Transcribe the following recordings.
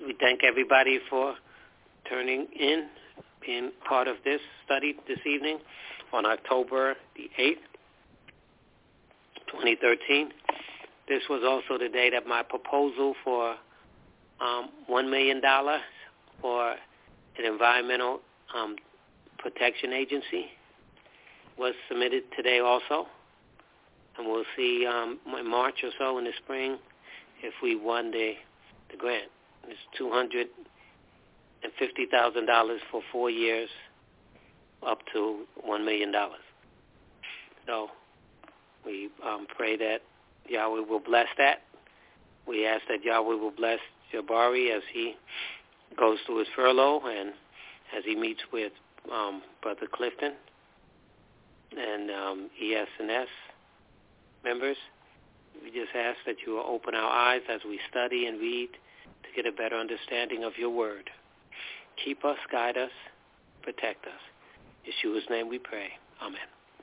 We thank everybody for turning in, being part of this study this evening on October the 8th, 2013. This was also the day that my proposal for $1 million for an environmental protection agency was submitted today also. And we'll see in March or so in the spring if we won the grant. It's $250,000 for 4 years, up to $1 million. So we pray that Yahweh will bless that. We ask that Yahweh will bless Jabari as he goes through his furlough and as he meets with Brother Clifton and ES&S members. We just ask that you will open our eyes as we study and read to get a better understanding of your word. Keep us, guide us, protect us. In Yeshua's name we pray. Amen.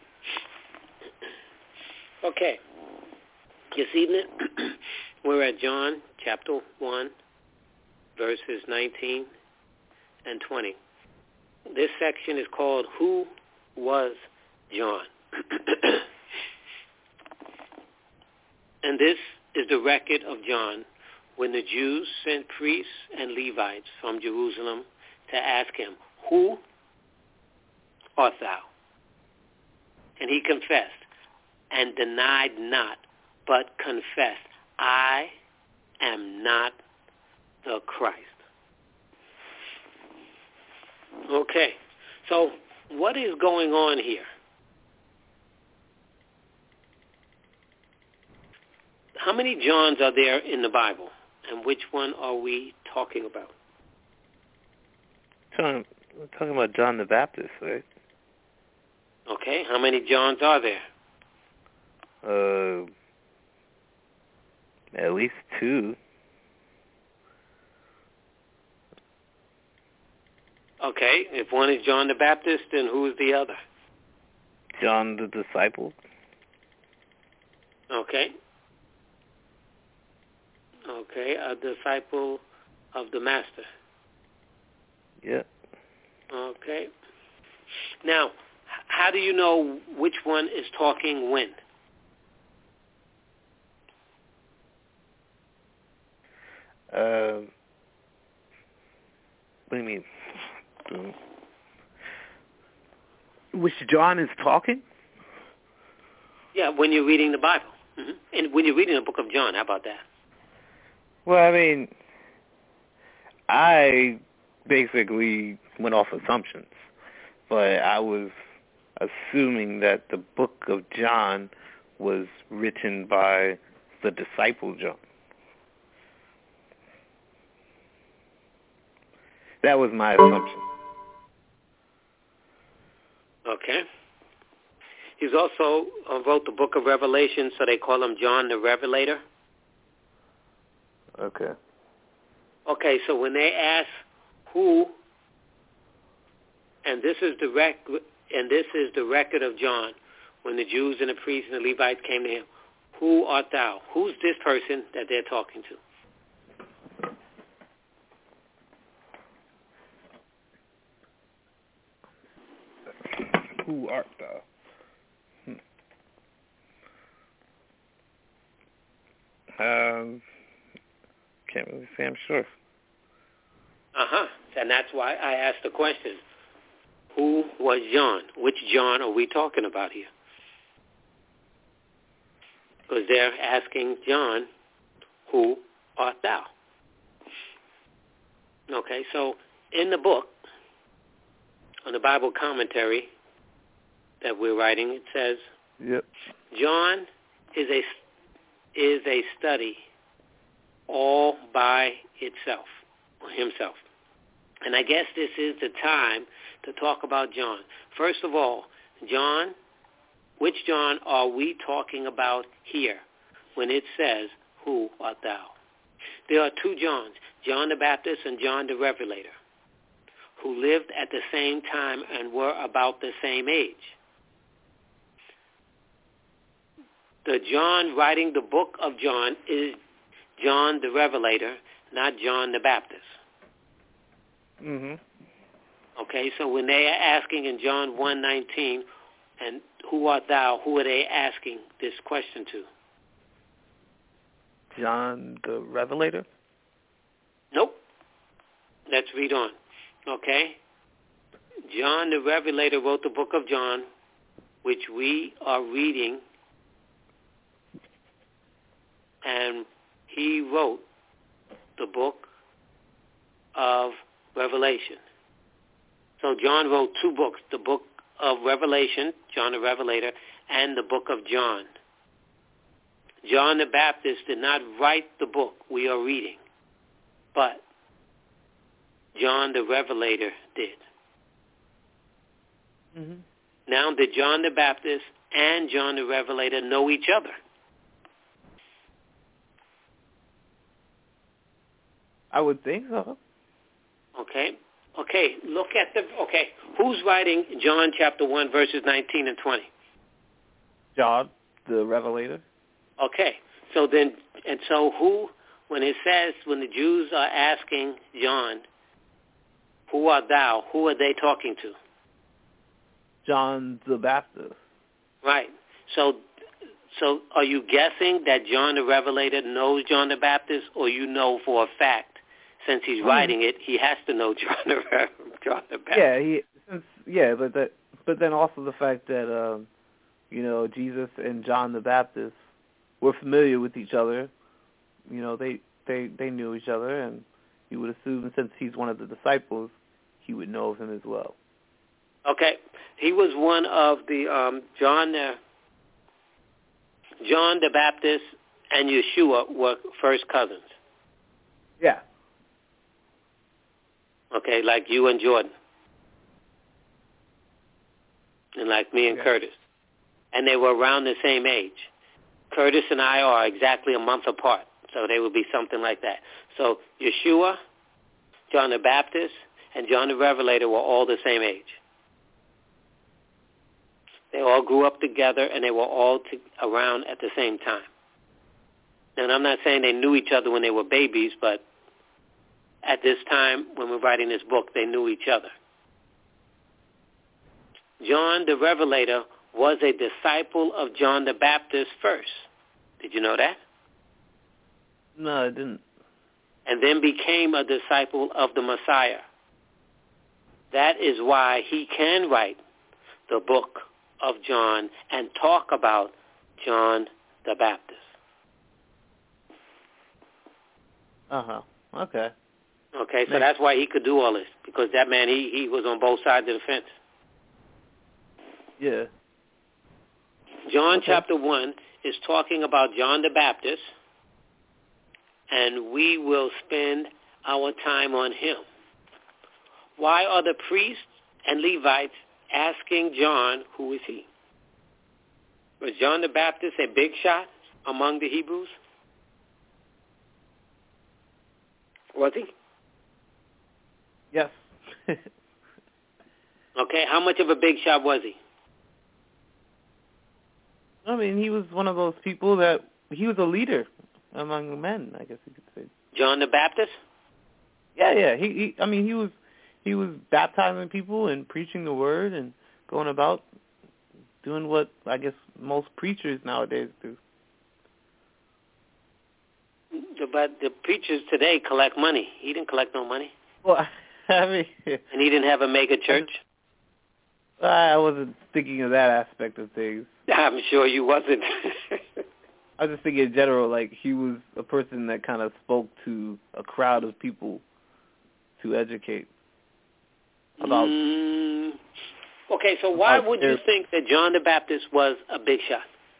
Okay. This evening, we're at John chapter 1, verses 19 and 20. This section is called Who Was John? And this is the record of John when the Jews sent priests and Levites from Jerusalem to ask him, Who art thou? And he confessed and denied not, but confessed, I am not the Christ. Okay, so what is going on here? How many Johns are there in the Bible, and which one are we talking about? We're talking about John the Baptist, right? Okay, how many Johns are there? At least 2. Okay, if one is John the Baptist, then who is the other? John the disciple. Okay. Okay, a disciple of the Master. Yeah. Okay. Now, how do you know which one is talking when? What do you mean? Which John is talking? Yeah, when you're reading the Bible. Mm-hmm. And when you're reading the book of John, how about that? Well, I mean, I basically went off assumptions, but I was assuming that the book of John was written by the disciple John. That was my assumption. Okay. He's also wrote the book of Revelation, so they call him John the Revelator. Okay. Okay, so when they ask who, and this is the record of John, when the Jews and the priests and the Levites came to him, who art thou? Who's this person that they're talking to? Who art thou? Can't really say I'm sure. Uh-huh. And that's why I asked the question, who was John? Which John are we talking about here? Because they're asking John, who art thou? Okay, so in the book, on the Bible commentary that we're writing, it says, Yep. John is a study all by itself, or himself. And I guess this is the time to talk about John. First of all, John, which John are we talking about here when it says, who art thou? There are 2 Johns, John the Baptist and John the Revelator, who lived at the same time and were about the same age. The John writing the book of John is John the Revelator, not John the Baptist. Mhm. Okay, so when they are asking in John 1:19, and who art thou, who are they asking this question to? John the Revelator? Nope. Let's read on. Okay? John the Revelator wrote the book of John, which we are reading, and he wrote the book of Revelation. So John wrote two books, the book of Revelation, John the Revelator, and the book of John. John the Baptist did not write the book we are reading, but John the Revelator did. Mhm. Now, did John the Baptist and John the Revelator know each other? I would think so. Okay. Look at who's writing John chapter 1, verses 19 and 20? John the Revelator? Okay. So who, when it says, when the Jews are asking John, who art thou, who are they talking to? John the Baptist. Right. So are you guessing that John the Revelator knows John the Baptist, or you know for a fact, since he's writing it, he has to know John the Baptist? Yeah, but then also the fact that Jesus and John the Baptist were familiar with each other. You know, they knew each other, and you would assume since he's one of the disciples, he would know of him as well. Okay, he was one of the John the Baptist and Yeshua were first cousins. Yeah. Okay, like you and Jordan, and like me and Curtis, and they were around the same age. Curtis and I are exactly a month apart, so they would be something like that. So Yeshua, John the Baptist, and John the Revelator were all the same age. They all grew up together, and they were all around at the same time. And I'm not saying they knew each other when they were babies, but at this time, when we're writing this book, they knew each other. John the Revelator was a disciple of John the Baptist first. Did you know that? No, I didn't. And then became a disciple of the Messiah. That is why he can write the book of John and talk about John the Baptist. Uh-huh. Okay. Okay, so that's why he could do all this, because that man, he was on both sides of the fence. Yeah. John chapter 1 is talking about John the Baptist, and we will spend our time on him. Why are the priests and Levites asking John, who is he? Was John the Baptist a big shot among the Hebrews? Was he? Yes. Okay, how much of a big shot was he? I mean, he was one of those people he was a leader among men, I guess you could say. John the Baptist? Yeah. He was baptizing people and preaching the word and going about doing what I guess most preachers nowadays do. But the preachers today collect money. He didn't collect no money. Well, I mean... And he didn't have a mega church? I wasn't thinking of that aspect of things. I'm sure you wasn't. I was just thinking in general, like, he was a person that kind of spoke to a crowd of people to educate about... Okay, so why would you think that John the Baptist was a big shot?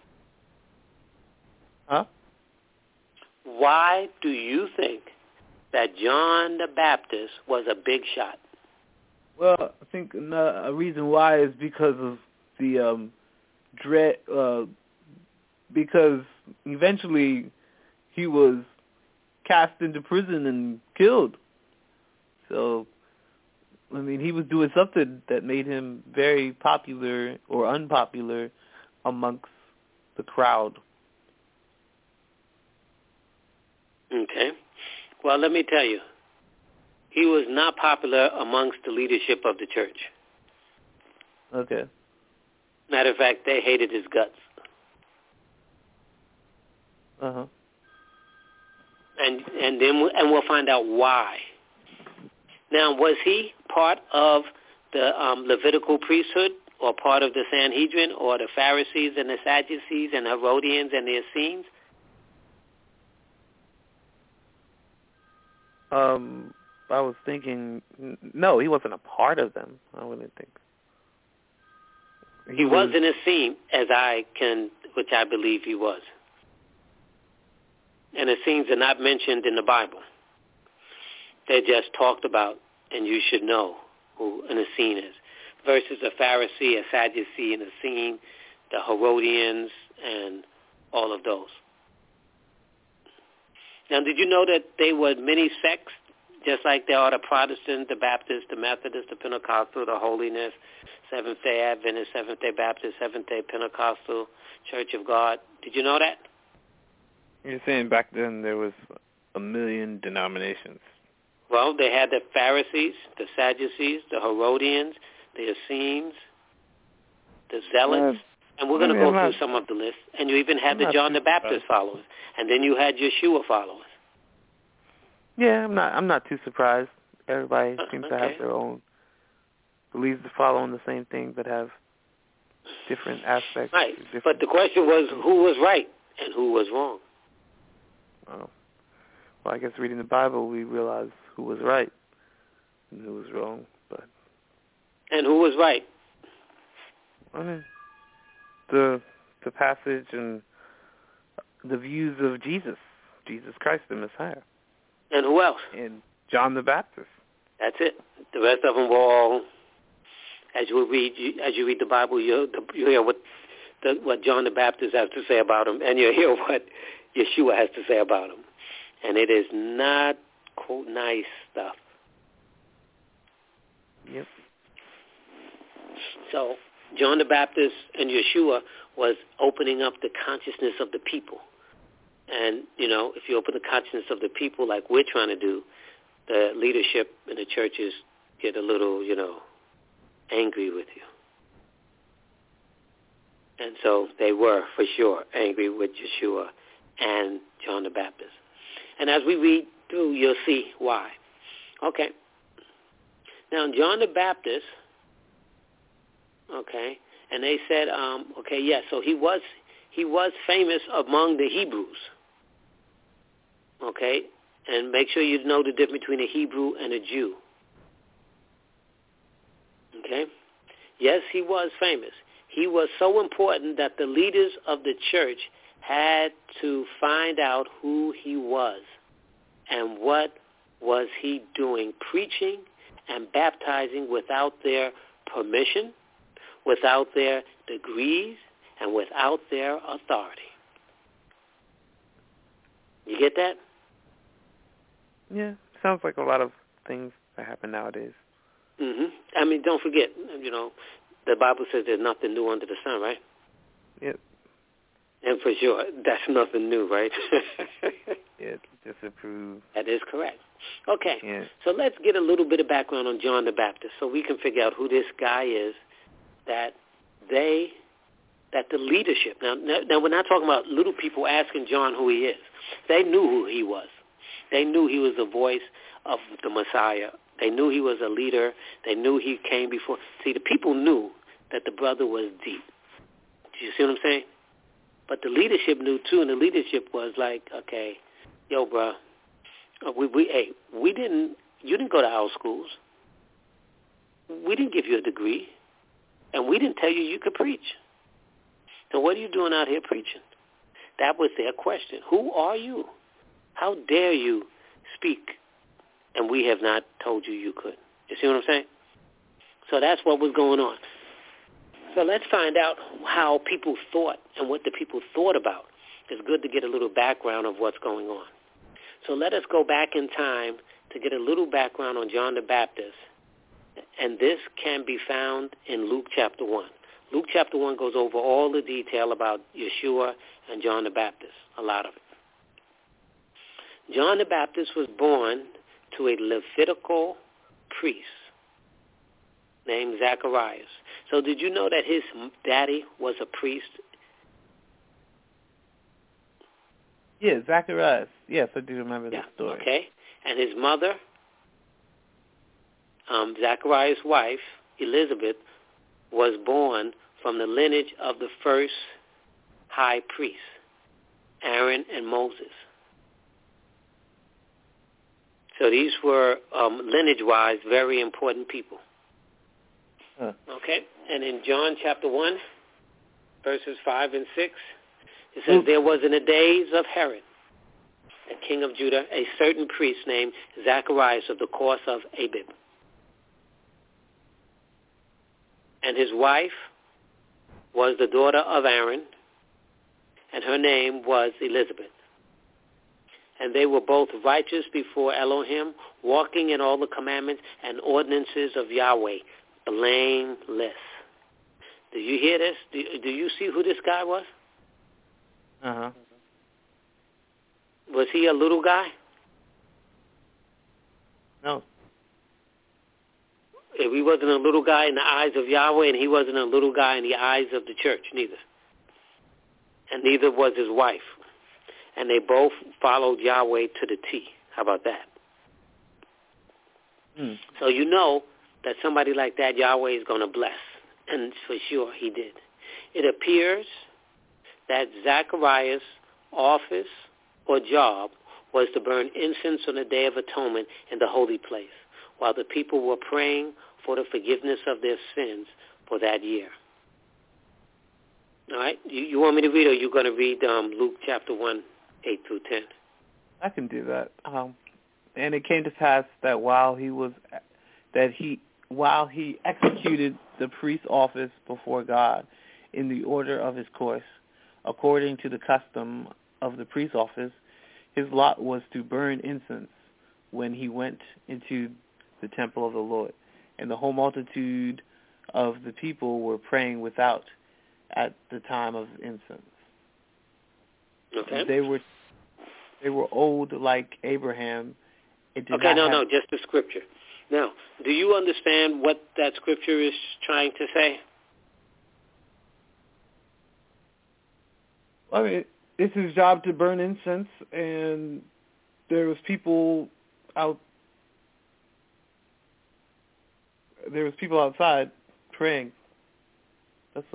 Huh? Why do you think that John the Baptist was a big shot? Well, I think a reason why is because of the dread, because eventually he was cast into prison and killed. So, I mean, he was doing something that made him very popular or unpopular amongst the crowd. Okay. Well, let me tell you, he was not popular amongst the leadership of the church. Okay. Matter of fact, they hated his guts. Uh-huh. And we'll find out why. Now, was he part of the Levitical priesthood, or part of the Sanhedrin, or the Pharisees and the Sadducees and Herodians and the Essenes? I was thinking, no, he wasn't a part of them. I wouldn't think. He was an Essene, which I believe he was. And Essenes are not mentioned in the Bible. They're just talked about, and you should know who an Essene is. Versus a Pharisee, a Sadducee, an Essene, the Herodians, and all of those. Now, did you know that they were many sects, just like there are the Protestant, the Baptist, the Methodist, the Pentecostal, the Holiness, Seventh-day Adventist, Seventh-day Baptist, Seventh-day Pentecostal, Church of God? Did you know that? You're saying back then there was a million denominations. Well, they had the Pharisees, the Sadducees, the Herodians, the Essenes, the Zealots, and we're going to go through some of the list. And you even had the John the Baptist followers, and then you had Yeshua followers. Yeah, I'm not too surprised. Everybody seems to have their own beliefs following the same thing, but have different aspects. Right, but the question was who was right and who was wrong. Oh. Well, I guess reading the Bible, we realize who was right and who was wrong. And who was right? I mean, the passage and the views of Jesus Christ, the Messiah. And who else? And John the Baptist. That's it. The rest of them were all, as you read the Bible, you hear what John the Baptist has to say about him, and you hear what Yeshua has to say about him. And it is not, quote, nice stuff. Yep. So John the Baptist and Yeshua was opening up the consciousness of the people. And, if you open the consciousness of the people like we're trying to do, the leadership in the churches get a little, angry with you. And so they were, for sure, angry with Yeshua and John the Baptist. And as we read through, you'll see why. Okay. Now, John the Baptist, okay, and they said, so he was famous among the Hebrews, okay, and make sure you know the difference between a Hebrew and a Jew, okay. Yes, he was famous. He was so important that the leaders of the church had to find out who he was and what was he doing, preaching and baptizing without their permission, without their degrees, and without their authority. You get that? Yeah, sounds like a lot of things that happen nowadays. Mm-hmm. I mean, don't forget, the Bible says there's nothing new under the sun, right? Yep. And for sure, that's nothing new, right? Yeah, disapprove. That is correct. Okay, yeah. So let's get a little bit of background on John the Baptist so we can figure out who this guy is that the leadership. Now we're not talking about little people asking John who he is. They knew who he was. They knew he was the voice of the Messiah. They knew he was a leader. They knew he came before. See, the people knew that the brother was deep. Do you see what I'm saying? But the leadership knew too, and the leadership was like, okay, yo, bro, you didn't go to our schools. We didn't give you a degree, and we didn't tell you could preach. So what are you doing out here preaching? That was their question. Who are you? How dare you speak, and we have not told you could? You see what I'm saying? So that's what was going on. So let's find out how people thought and what the people thought about. It's good to get a little background of what's going on. So let us go back in time to get a little background on John the Baptist. And this can be found in Luke chapter 1. Luke chapter 1 goes over all the detail about Yeshua and John the Baptist, a lot of it. John the Baptist was born to a Levitical priest named Zacharias. So did you know that his daddy was a priest? Yeah, Zacharias. Yes, I do remember that story. Okay. And his mother, Zacharias' wife, Elizabeth, was born from the lineage of the first high priest, Aaron and Moses. So these were, lineage-wise, very important people. Okay? And in John chapter 1, verses 5 and 6, it says, there was in the days of Herod, the king of Judah, a certain priest named Zacharias of the course of Abib. And his wife was the daughter of Aaron, and her name was Elizabeth. And they were both righteous before Elohim, walking in all the commandments and ordinances of Yahweh, blameless. Do you hear this? Do you see who this guy was? Uh-huh. Was he a little guy? No. If he wasn't a little guy in the eyes of Yahweh, and he wasn't a little guy in the eyes of the church, neither. And neither was his wife. And they both followed Yahweh to the T. How about that? So you know that somebody like that, Yahweh is going to bless. And for sure he did. It appears that Zacharias' office or job was to burn incense on the Day of Atonement in the holy place, while the people were praying for the forgiveness of their sins for that year. All right? You want me to read, or you going to read Luke chapter 1, 8 through 10? I can do that. And it came to pass that while he executed the priest's office before God in the order of his course, according to the custom of the priest's office, his lot was to burn incense when he went into the temple of the Lord. And the whole multitude of the people were praying without at the time of incense. Okay. They were old like Abraham. No, just the scripture. Now, do you understand what that scripture is trying to say? I mean, it's his job to burn incense, and there was people outside praying. That's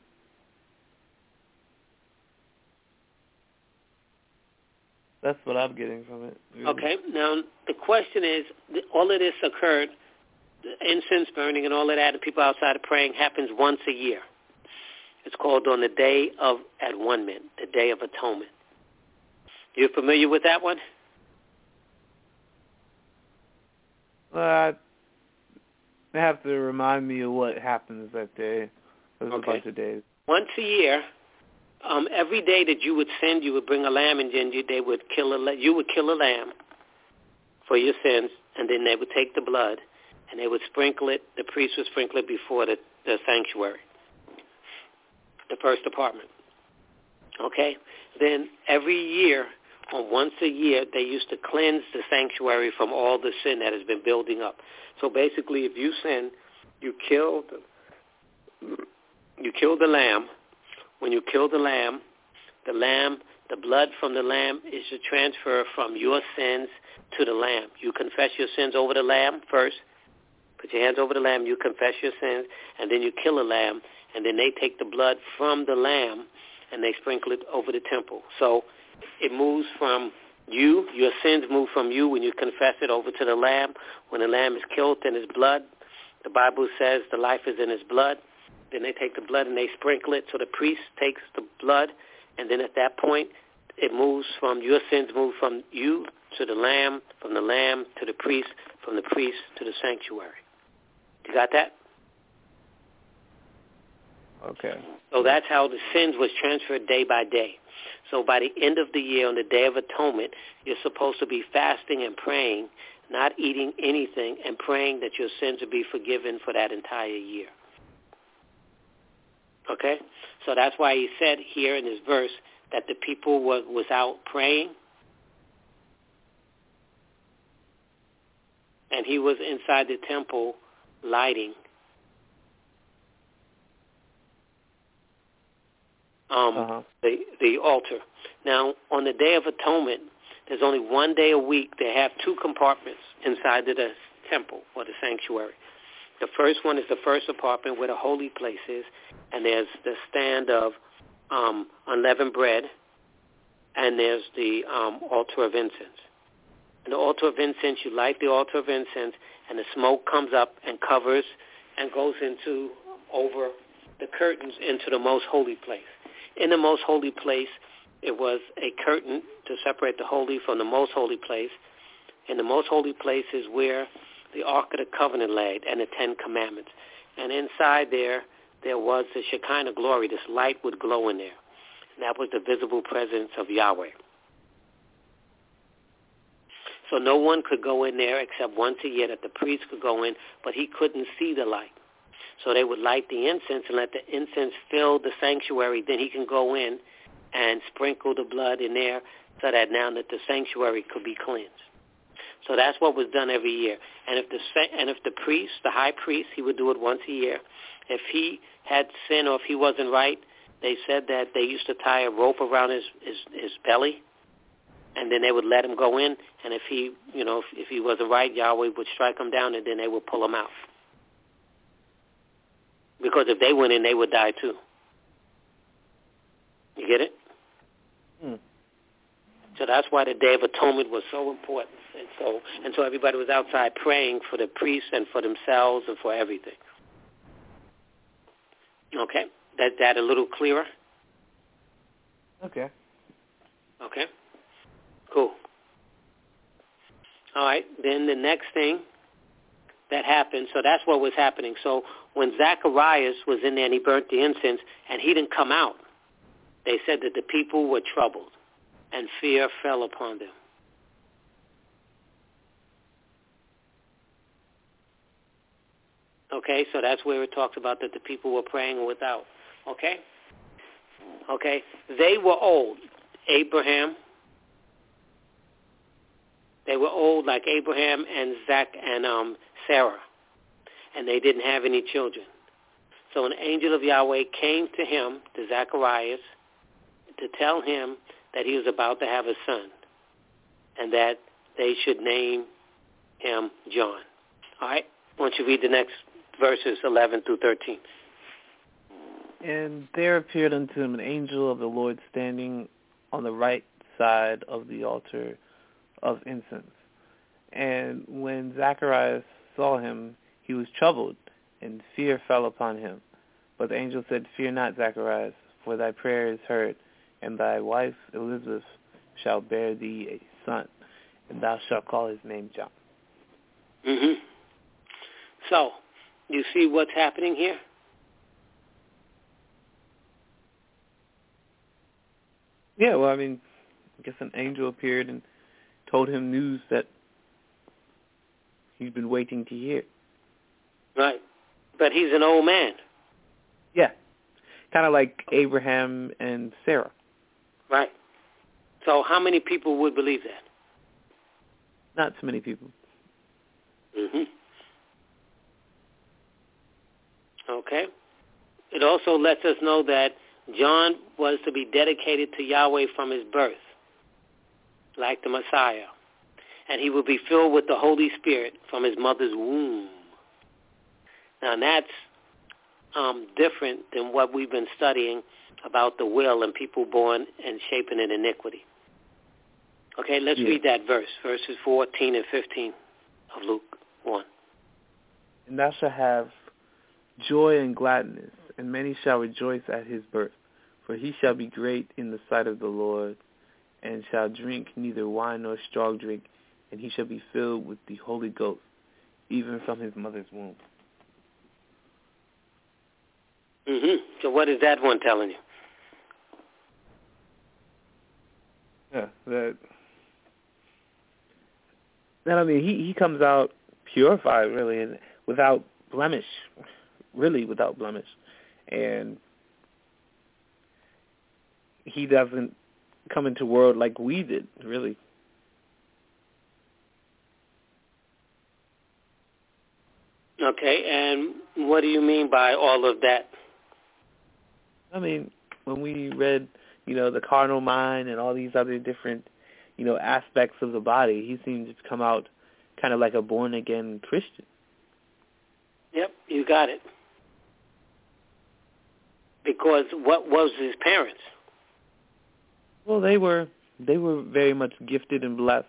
what I'm getting from it. Really. Okay. Now, the question is, all of this occurred, the incense burning and all of that, and people outside praying happens once a year. It's called on the Day of At-One-Ment, the Day of Atonement. You familiar with that one? They have to remind me of what happens that day. There's a bunch of days. Once a year, every day that you would sin, you would bring a lamb, and then you would kill a lamb for your sins, and then they would take the blood, and they would sprinkle it. The priest would sprinkle it before the sanctuary, the first apartment. Okay? Then every year, or once a year, they used to cleanse the sanctuary from all the sin that has been building up. So basically, if you sin, you kill the lamb. When you kill the blood from the lamb is to transfer from your sins to the lamb. You confess your sins over the lamb first. Put your hands over the lamb. You confess your sins, and then you kill a lamb, and then they take the blood from the lamb, and they sprinkle it over the temple. So it moves from you. Your sins move from you when you confess it over to the lamb. When the lamb is killed, then his blood, the Bible says the life is in his blood. Then they take the blood and they sprinkle it. So the priest takes the blood, and then at that point, it moves from, your sins move from you to the lamb, from the lamb to the priest, from the priest to the sanctuary. You got that? Okay. So that's how the sins was transferred day by day. So by the end of the year, on the Day of Atonement, you're supposed to be fasting and praying, not eating anything, and praying that your sins will be forgiven for that entire year. Okay? So that's why he said here in this verse that the people was out praying and he was inside the temple lighting the altar. Now, on the Day of Atonement, there's only one day a week. They have two compartments inside of the temple or the sanctuary. The first one is the first apartment where the holy place is, and there's the stand of unleavened bread, and there's the altar of incense. And the altar of incense, you light the altar of incense, and the smoke comes up and covers and goes into over the curtains into the most holy place. In the most holy place, it was a curtain to separate the holy from the most holy place. And the most holy place is where the Ark of the Covenant lay and the Ten Commandments. And inside there was the Shekinah glory. This light would glow in there. And that was the visible presence of Yahweh. So no one could go in there except once a year that the priest could go in, but he couldn't see the light. So they would light the incense and let the incense fill the sanctuary. Then he can go in and sprinkle the blood in there so that now that the sanctuary could be cleansed. So that's what was done every year. And if the priest, the high priest, he would do it once a year. If he had sin or if he wasn't right, they said that they used to tie a rope around his belly, and then they would let him go in. And if he, if he wasn't right, Yahweh would strike him down, and then they would pull him out. Because if they went in, they would die too. You get it? So that's why the Day of Atonement was so important. And so everybody was outside praying for the priests and for themselves and for everything. Okay? That a little clearer? Okay. Okay. Cool. All right. Then the next thing that happened, so that's what was happening. So when Zacharias was in there and he burnt the incense and he didn't come out, they said that the people were troubled and fear fell upon them. Okay, so that's where it talks about that the people were praying without. Okay? Okay, they were old. Abraham, they were old like Abraham and Sarah, and they didn't have any children. So an angel of Yahweh came to him, to Zacharias, to tell him that he was about to have a son and that they should name him John. All right? Why don't you read the next verses 11 through 13. And there appeared unto him an angel of the Lord standing on the right side of the altar of incense. And when Zacharias saw him, he was troubled, and fear fell upon him. But the angel said, Fear not, Zacharias, for thy prayer is heard, and thy wife Elizabeth shall bear thee a son, and thou shalt call his name John. Mm-hmm. So, you see what's happening here? Yeah, well, I guess an angel appeared and told him news that he's been waiting to hear. Right. But he's an old man. Yeah. Kind of like Abraham and Sarah. Right. So how many people would believe that? Not so many people. Mm-hmm. Okay. It also lets us know that John was to be dedicated to Yahweh from his birth, like the Messiah. And he will be filled with the Holy Spirit from his mother's womb. Now that's different than what we've been studying about the will and people born and shapen in iniquity. Okay, let's read that verse, verses 14 and 15 of Luke 1. And thou shalt have joy and gladness, and many shall rejoice at his birth. For he shall be great in the sight of the Lord, and shall drink neither wine nor strong drink, and he shall be filled with the Holy Ghost, even from his mother's womb. Mm-hmm. So what is that one telling you? Yeah, he comes out purified, really, and without blemish, and he doesn't come into the world like we did, really. Okay, and what do you mean by all of that? I mean, when we read, the carnal mind and all these other different, aspects of the body, he seemed to come out kind of like a born-again Christian. Yep, you got it. Because what was his parents? Well, they were very much gifted and blessed.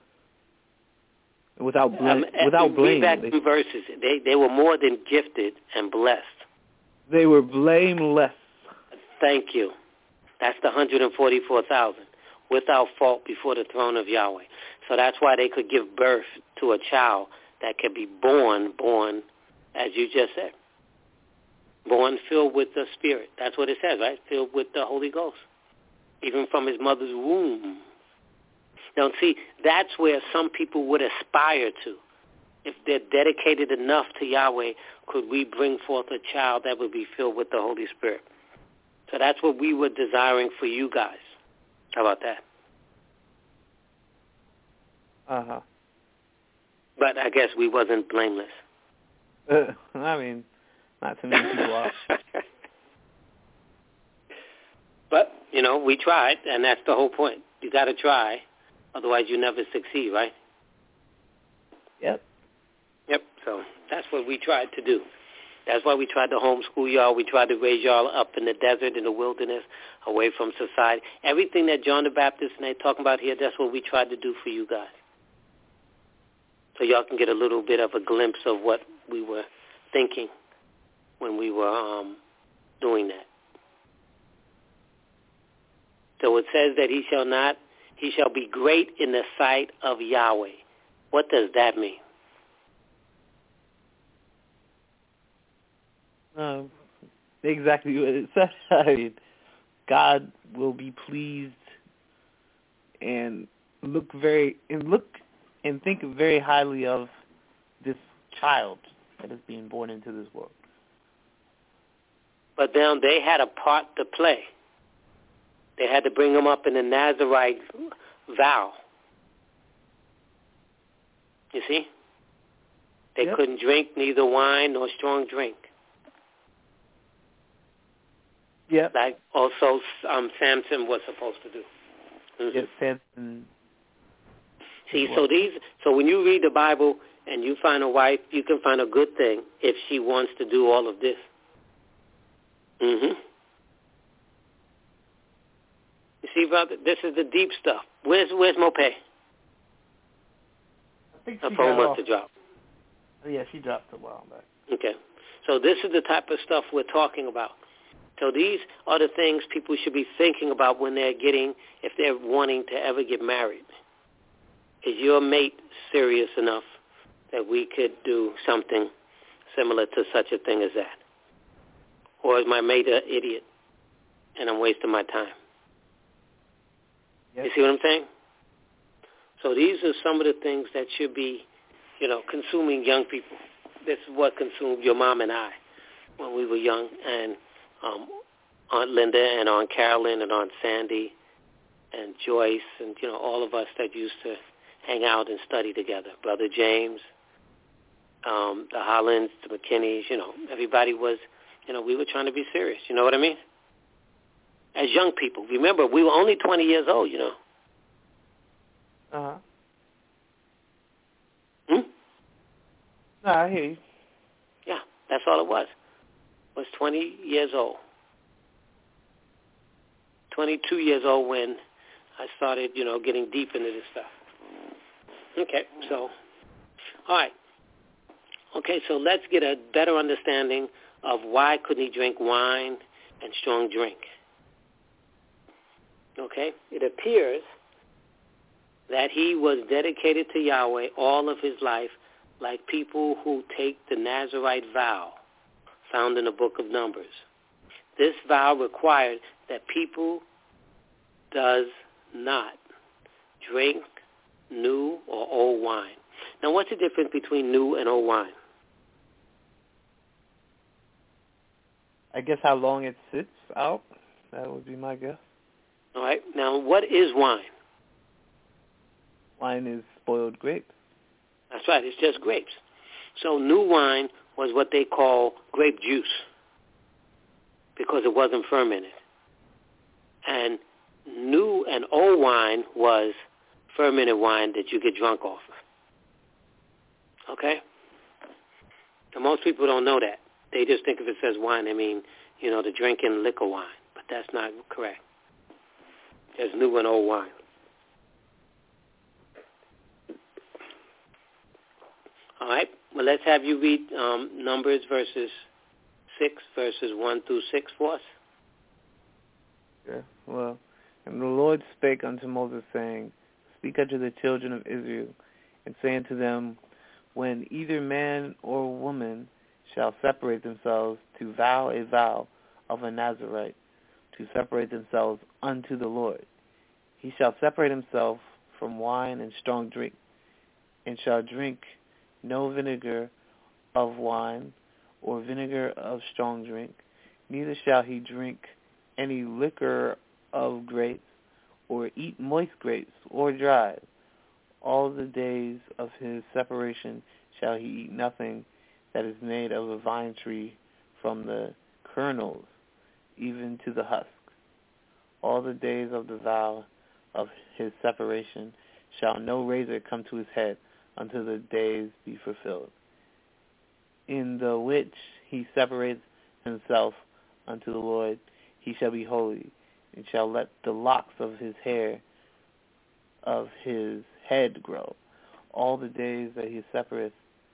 Without blame. Read back two verses. They were more than gifted and blessed. They were blameless. Thank you. That's the 144,000 without fault before the throne of Yahweh. So that's why they could give birth to a child that could be born, as you just said. Born filled with the Spirit. That's what it says, right? Filled with the Holy Ghost. Even from his mother's womb. Now, see, that's where some people would aspire to. If they're dedicated enough to Yahweh, could we bring forth a child that would be filled with the Holy Spirit? So that's what we were desiring for you guys. How about that? Uh-huh. But I guess we wasn't blameless. I mean, not too many people are. But, we tried, and that's the whole point. You got to try, otherwise you never succeed, right? Yep. So that's what we tried to do. That's why we tried to homeschool y'all. We tried to raise y'all up in the desert, in the wilderness, away from society. Everything that John the Baptist and they talking about here, that's what we tried to do for you guys. So y'all can get a little bit of a glimpse of what we were thinking when we were doing that. So it says that he shall be great in the sight of Yahweh. What does that mean? Exactly what it says. I mean, God will be pleased and think very highly of this child that is being born into this world. But then they had a part to play. They had to bring him up in the Nazarite vow. You see? They couldn't drink neither wine nor strong drink. Yeah. Like also Samson was supposed to do. Mm-hmm. Yes, Samson. See, so when you read the Bible and you find a wife, you can find a good thing if she wants to do all of this. Mm-hmm. You see, brother, this is the deep stuff. Where's Mope? I think her phone must have dropped. Oh, yeah, she dropped a while back. Okay. So this is the type of stuff we're talking about. So these are the things people should be thinking about when if they're wanting to ever get married. Is your mate serious enough that we could do something similar to such a thing as that? Or is my mate an idiot and I'm wasting my time? Yep. You see what I'm saying? So these are some of the things that should be, consuming young people. This is what consumed your mom and I when we were young, and Aunt Linda and Aunt Carolyn and Aunt Sandy and Joyce and, all of us that used to hang out and study together. Brother James, the Hollands, the McKinneys, everybody was, we were trying to be serious. You know what I mean? As young people. Remember, we were only 20 years old, Uh-huh. No, I hear you. Yeah, that's all it was. I was 20 years old. 22 years old when I started, getting deep into this stuff. Okay, so, all right. Okay, so let's get a better understanding of why couldn't he drink wine and strong drink. Okay, it appears that he was dedicated to Yahweh all of his life, like people who take the Nazarite vow found in the book of Numbers. This vow required that people does not drink new or old wine. Now, what's the difference between new and old wine? I guess how long it sits out. That would be my guess. All right. Now, what is wine? Wine is spoiled grapes. That's right. It's just grapes. So new wine was what they call grape juice because it wasn't fermented. And new and old wine was fermented wine that you get drunk off of. Okay? So most people don't know that. They just think if it says wine, they mean, the drinking liquor wine. But that's not correct. There's new and old wine. All right. Well, let's have you read Numbers verses 6, verses 1 through 6 for us. Yeah. Well, and the Lord spake unto Moses, saying, Speak unto the children of Israel, and say unto them, When either man or woman shall separate themselves to vow a vow of a Nazarite, to separate themselves unto the Lord, he shall separate himself from wine and strong drink, and shall drink no vinegar of wine or vinegar of strong drink, neither shall he drink any liquor of grapes, or eat moist grapes, or dried. All the days of his separation shall he eat nothing that is made of a vine tree from the kernels, even to the husk. All the days of the vow of his separation shall no razor come to his head until the days be fulfilled, in the which he separates himself unto the Lord. He shall be holy, and shall let the locks of his hair of his head grow. All the days that he separateth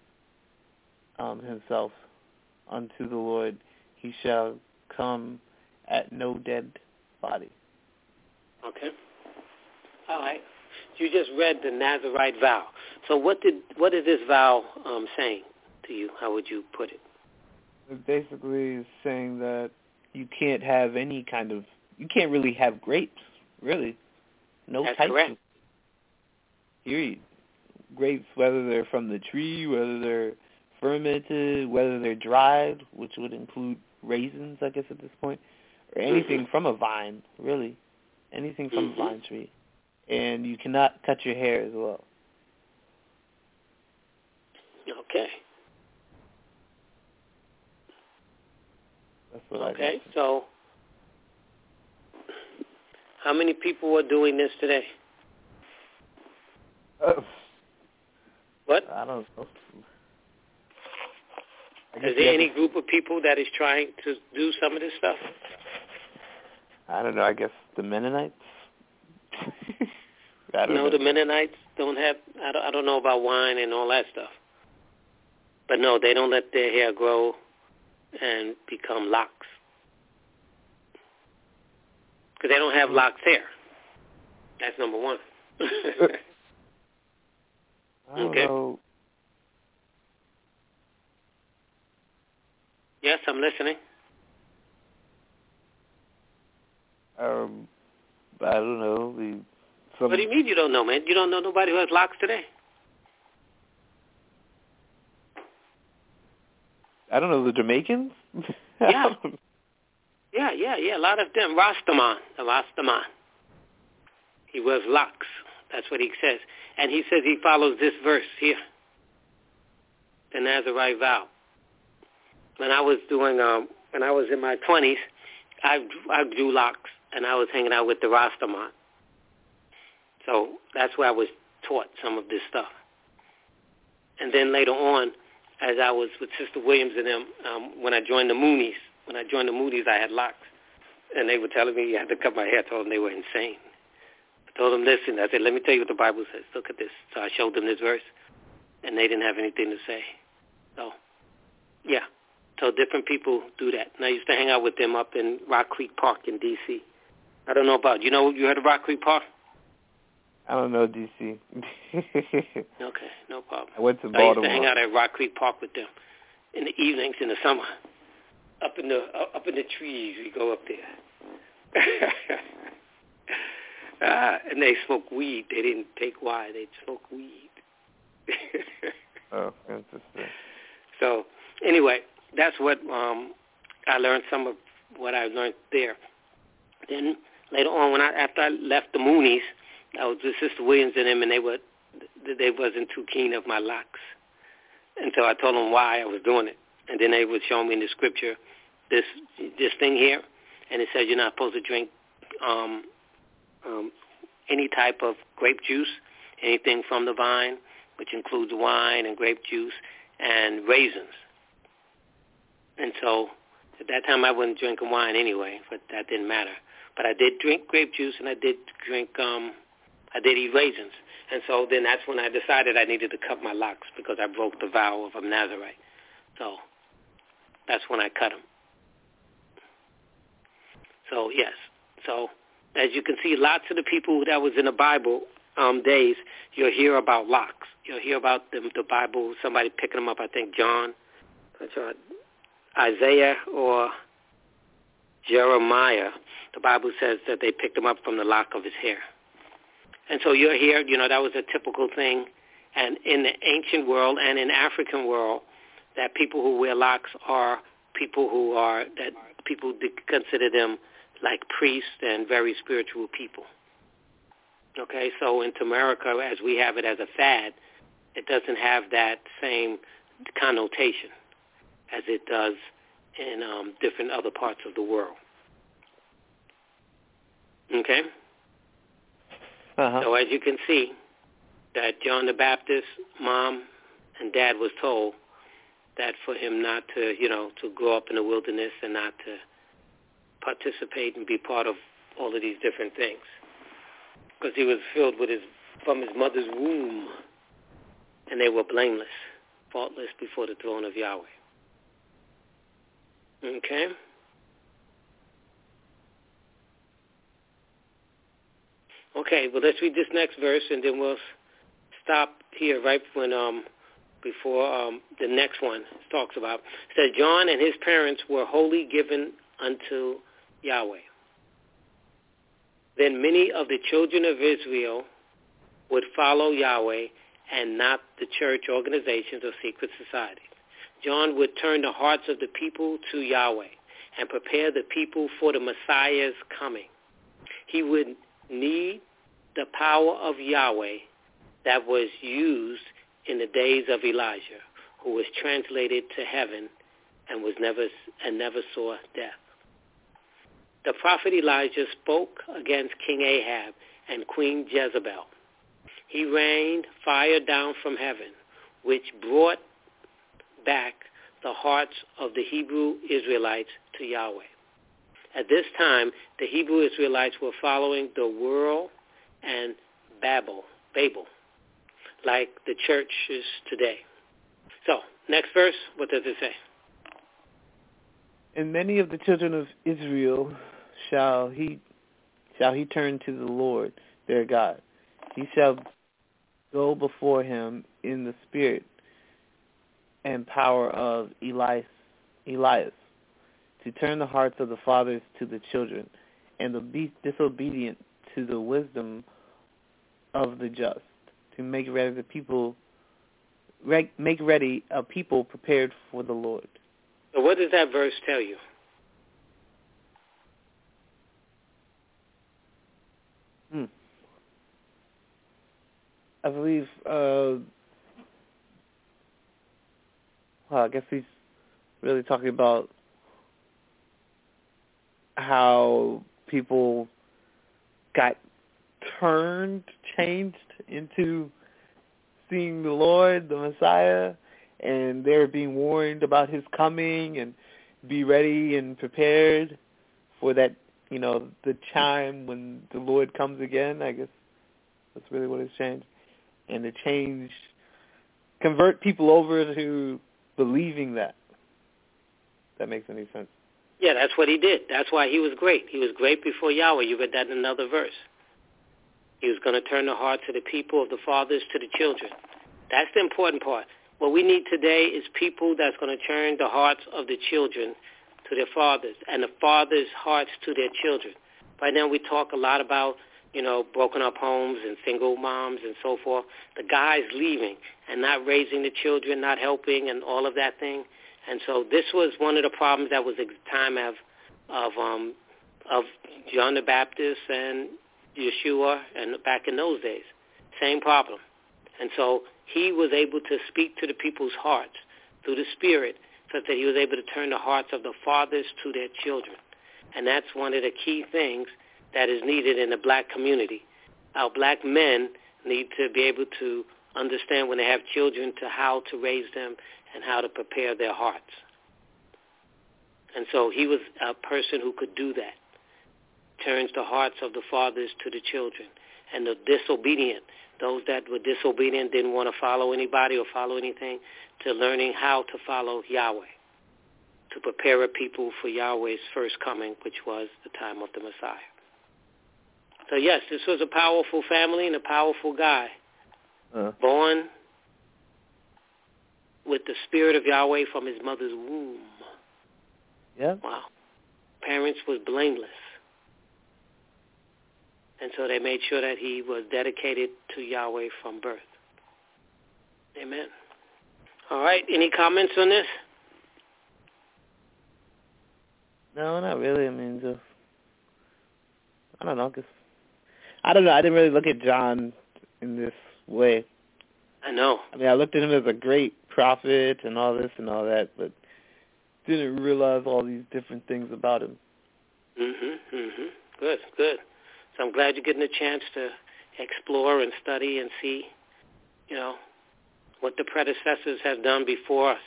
himself unto the Lord, he shall come at no dead body. Okay. All right. You just read the Nazirite vow. So what is this vow saying to you? How would you put it? It basically is saying that you can't have you can't really have grapes, really. No That's types correct. of period. Grapes, whether they're from the tree, whether they're fermented, whether they're dried, which would include raisins, I guess, at this point, or anything from a vine, really. Anything from a vine tree. And you cannot cut your hair as well. Okay. That's what okay, so how many people are doing this today? What? I don't know. Is there any group of people that is trying to do some of this stuff? I don't know. I guess the Mennonites? No, the Mennonites don't have, I don't know about wine and all that stuff. But no, they don't let their hair grow and become locks. Because they don't have locks hair. That's number one. I don't know. Yes, I'm listening. I don't know. What do you mean you don't know, man? You don't know nobody who has locks today? I don't know, the Jamaicans? Yeah. Yeah. A lot of them. The Rastaman. He wears locks. That's what he says. And he says he follows this verse here, the Nazirite vow. When I was in my 20s, I drew locks, and I was hanging out with the Rastaman. So that's where I was taught some of this stuff. And then later on, as I was with Sister Williams and them, when I joined the Moonies, I had locks. And they were telling me I had to cut my hair. I told them they were insane. I told them, listen, I said, let me tell you what the Bible says. Look at this. So I showed them this verse, and they didn't have anything to say. So, yeah. So different people do that. And I used to hang out with them up in Rock Creek Park in D.C. I don't know about, you heard of Rock Creek Park? I don't know D.C. Okay, no problem. I went to Baltimore. I used to hang out at Rock Creek Park with them in the evenings in the summer. Up in the trees, we go up there. And they smoke weed. They didn't take wine. They smoked weed. Oh, interesting. So, anyway, that's what I learned. Some of what I learned there. Then later on, after I left the Moonies, I was with Sister Williams and them, and they wasn't too keen of my locks. until I told them why I was doing it. And then they would show me in the scripture this thing here, and it says you're not supposed to drink any type of grape juice, anything from the vine, which includes wine and grape juice and raisins. And so at that time I wasn't drinking wine anyway, but that didn't matter. But I did drink grape juice, and I did drink, I did eat raisins. And so then that's when I decided I needed to cut my locks because I broke the vow of a Nazarite. So that's when I cut them. So, yes. So as you can see, lots of the people that was in the Bible days, you'll hear about locks. You'll hear about the Bible, somebody picking them up, I think John, Isaiah or Jeremiah. The Bible says that they picked him up from the lock of his hair. And so you'll hear, that was a typical thing. And in the ancient world and in African world, that people who wear locks are people that people consider them like priests and very spiritual people. Okay, so into America, as we have it as a fad, it doesn't have that same connotation as it does in different other parts of the world. Okay? Uh-huh. So as you can see, that John the Baptist's mom and dad was told that for him not to, to grow up in the wilderness and not to participate and be part of all of these different things, because he was filled with from his mother's womb, and they were blameless, faultless before the throne of Yahweh. Okay? Okay, well, let's read this next verse, and then we'll stop here right when before the next one talks about. It says, John and his parents were wholly given unto Yahweh. Then many of the children of Israel would follow Yahweh and not the church organizations or secret societies. John would turn the hearts of the people to Yahweh and prepare the people for the Messiah's coming. He would need the power of Yahweh that was used in the days of Elijah, who was translated to heaven and never saw death. The prophet Elijah spoke against King Ahab and Queen Jezebel. He rained fire down from heaven, which brought back the hearts of the Hebrew Israelites to Yahweh. At this time, the Hebrew Israelites were following the world and Babel, like the churches today. So, next verse, what does it say? And many of the children of Israel shall he turn to the Lord their God. He shall go before him in the spirit and power of Elias, to turn the hearts of the fathers to the children, and the disobedient to the wisdom of the just, to make ready a people prepared for the Lord. So what does that verse tell you? I believe, I guess he's really talking about how people got changed into seeing the Lord, the Messiah, and they're being warned about his coming and be ready and prepared for that, the time when the Lord comes again. I guess that's really what has changed. And to convert people over to believing that. If that makes any sense. Yeah, that's what he did. That's why he was great. He was great before Yahweh. You read that in another verse. He was going to turn the hearts of the people, of the fathers, to the children. That's the important part. What we need today is people that's going to turn the hearts of the children to their fathers and the fathers' hearts to their children. Right now we talk a lot about, broken up homes and single moms and so forth. The guys leaving and not raising the children, not helping and all of that thing. And so this was one of the problems that was at the time of John the Baptist and Yeshua and back in those days. Same problem. And so he was able to speak to the people's hearts through the Spirit, such that he was able to turn the hearts of the fathers to their children. And that's one of the key things that is needed in the black community. Our black men need to be able to understand when they have children to how to raise them and how to prepare their hearts. And so he was a person who could do that, turns the hearts of the fathers to the children. And the disobedient, those that were disobedient, didn't want to follow anybody or follow anything, to learning how to follow Yahweh, to prepare a people for Yahweh's first coming, which was the time of the Messiah. So yes, this was a powerful family and a powerful guy, born with the spirit of Yahweh from his mother's womb. Yeah. Wow. Parents was blameless. And so they made sure that he was dedicated to Yahweh from birth. Amen. All right. Any comments on this? No, not really. I mean, just, I don't know. I don't know. I didn't really look at John in this way. I know. I mean, I looked at him as a great prophet and all this and all that, but didn't realize all these different things about him. Good. So I'm glad you're getting a chance to explore and study and see, what the predecessors have done before us,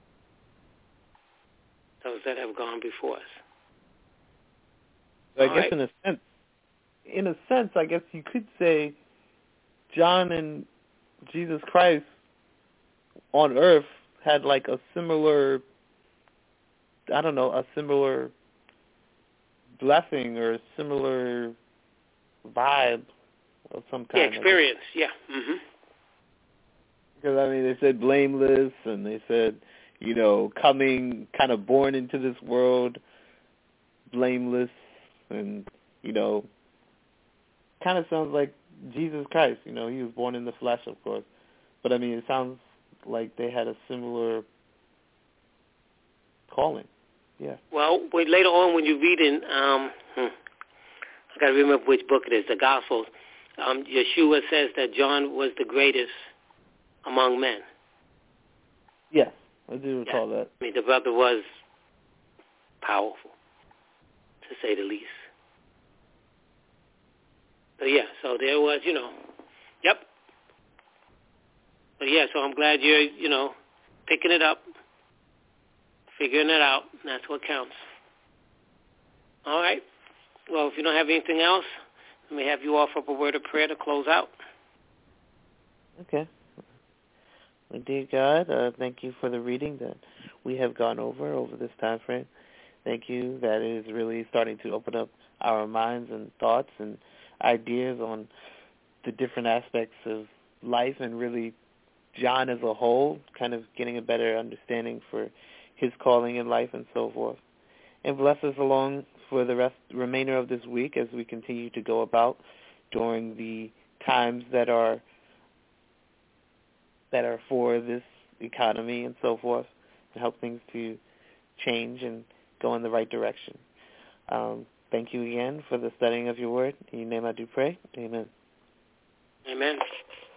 those that have gone before us. So I guess in a sense, I guess you could say John and Jesus Christ on earth had like a similar, a similar blessing or a similar vibe of some kind. The experience, yeah. Because, I mean, they said blameless, and they said, coming, kind of born into this world, blameless, and, kind of sounds like Jesus Christ. He was born in the flesh, of course. But, I mean, it sounds like they had a similar calling. Yeah. Well, later on when you read in, I got to remember which book it is, the Gospels, Yeshua says that John was the greatest among men. Yes, I do recall that. I mean, the brother was powerful, to say the least. So, yeah, so there was, yep. But, yeah, so I'm glad you're, picking it up, figuring it out, and that's what counts. All right. Well, if you don't have anything else, let me have you offer up a word of prayer to close out. Okay. Well, dear God, thank you for the reading that we have gone over this time frame. Thank you that it is really starting to open up our minds and thoughts and ideas on the different aspects of life, and really John as a whole, kind of getting a better understanding for his calling in life and so forth. And bless us along for the remainder of this week as we continue to go about during the times that are for this economy and so forth, to help things to change and go in the right direction. Thank you again for the studying of your word. In your name I do pray. Amen. Amen.